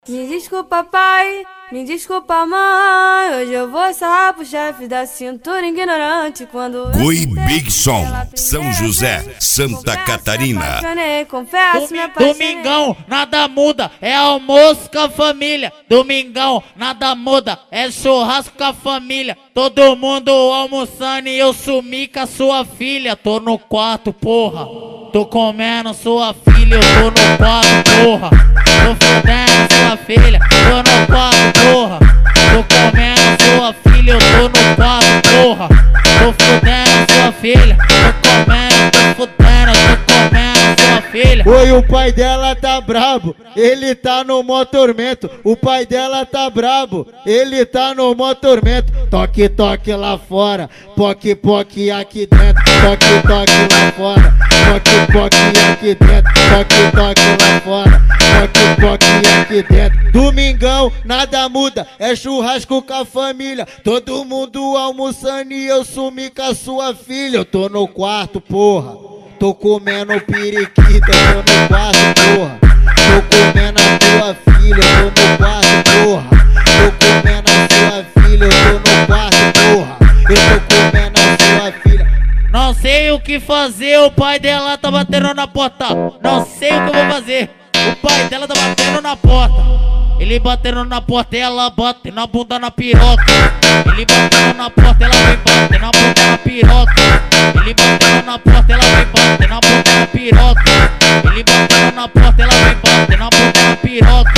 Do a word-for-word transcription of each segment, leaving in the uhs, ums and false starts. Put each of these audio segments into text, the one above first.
Me desculpa, pai, me desculpa, mãe. Hoje eu vou sarrar pro chefe da cintura ignorante. Quando Goi Big Som, São José, Santa Catarina. Confesso, me apaixonei. Domingão, nada muda, é almoço com a família. Domingão, nada muda, é churrasco com a família. Todo mundo almoçando e eu sumi com a sua filha. Tô no quarto, porra. Tô comendo sua filha, eu tô no quarto, porra. Tô fudendo sua filha, tô no quarto, porra. Tô comendo sua filha, eu tô no quarto, porra. Tô fudendo sua filha, tô comendo, tô fudendo, tô comendo sua filha. Oi, o pai dela tá brabo, ele tá no mó tormento. O pai dela tá brabo, ele tá no mó tormento. Toque, toque lá fora, poque, poque aqui dentro. Toque, toque lá fora, poque, poque aqui dentro. Toque, toque lá fora, poque, poque aqui dentro. Domingão, nada muda, é churrasco com a família. Todo mundo almoçando e eu sumi com a sua filha. Eu tô no quarto, porra. Tô comendo periquita, tô no quarto, porra. Tô comendo a tua filha, tô no quarto, porra. Tô comendo a sua filha, eu tô no quarto, porra. Eu tô comendo a sua filha. Não sei o que fazer, o pai dela tá batendo na porta. Não sei o que eu vou fazer, o pai dela tá batendo na porta. Ele batendo na porta, ela bate na bunda na piroca. Ele batendo na porta, ela vem bater na bunda na piroca. Ele batendo na porta, ela vem bater na bunda na piroca. Ele batendo na porta, ela vem bater na bunda na piroca.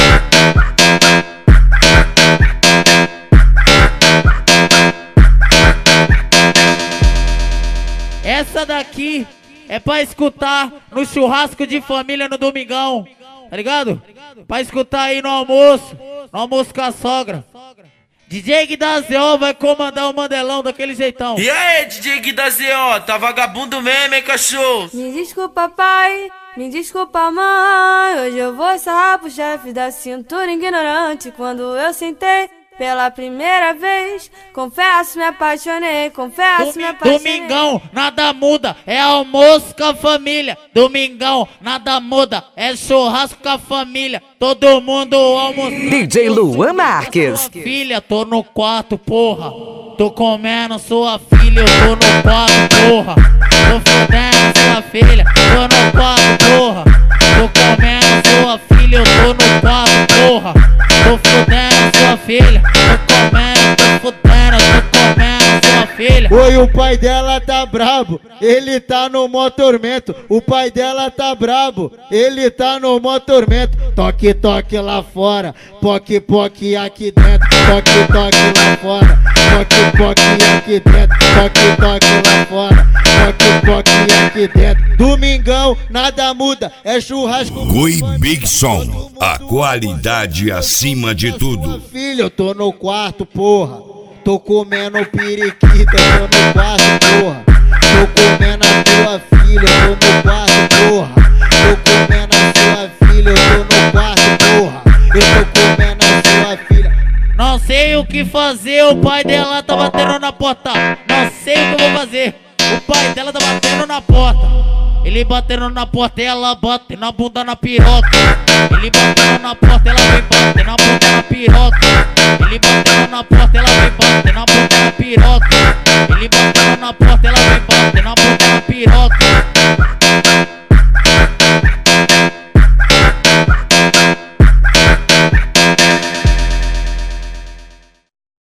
Essa daqui é pra escutar no churrasco de família no domingão, tá ligado? Pra escutar aí no almoço, no almoço com a sogra. D J Gui da Z O vai comandar o Mandelão daquele jeitão. E aí, D J Gui da Z O, tá vagabundo mesmo, hein, cachorro? Me desculpa, pai, me desculpa, mãe. Hoje eu vou sarrar pro chefe da cintura ignorante. Quando eu sentei pela primeira vez, confesso, me apaixonei, confesso, me apaixonei. Domingão, nada muda, é almoço com a família. Domingão, nada muda, é churrasco com a família. Todo mundo almoçando. D J Luan Marques. Filha, tô no quarto, porra. Tô comendo sua filha, eu tô no quarto, porra. Tô fudendo sua filha, tô no quarto, porra. Tô comendo sua filha, eu tô no quarto, porra. Tô fudendo sua filha, tô comendo, tô fudendo, tô comendo sua filha. Oi, o pai dela tá brabo, ele tá no mó tormento. O pai dela tá brabo, ele tá no mó tormento. Toque, toque lá fora, poque, poque aqui dentro. Toque, toque lá fora, poque, poque aqui dentro. Toque, toque lá fora, poque, poque aqui dentro. Domingão, nada muda, é churrasco. Goi Big Som, a qualidade acima de tudo. Filho, eu tô no quarto, porra. Tô comendo periquita, tô no quarto, porra. Tô comendo a tua filha, tô no quarto, porra. Tô comendo a sua filha, eu tô no quarto, porra. Eu tô comendo a sua filha. Não sei o que fazer, o pai dela tá batendo na porta. Não sei o que eu vou fazer, o pai dela tá batendo na porta. Ele batendo na porta, ela bate na bunda na piroca. Ele batendo na porta, ela vem bater na bunda na piroca. Ele batendo na porta.